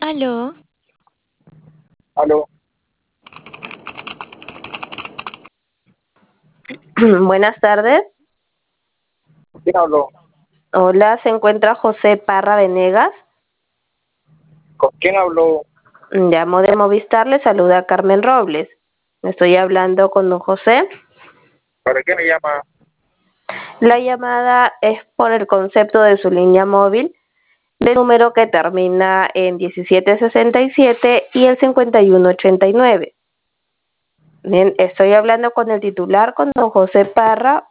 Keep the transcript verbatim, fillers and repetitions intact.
Aló, Aló, Buenas tardes. ¿quién habló? Hola, se encuentra José Parra Venegas. ¿Con quién habló? Llamo de Movistar, le saluda Carmen Robles. Estoy hablando con don José. ¿Para qué me llama? La llamada es por el concepto de su línea móvil, de número que termina en diecisiete sesenta y siete y el cincuenta y uno ochenta y nueve. Bien, estoy hablando con el titular, con don José Parra,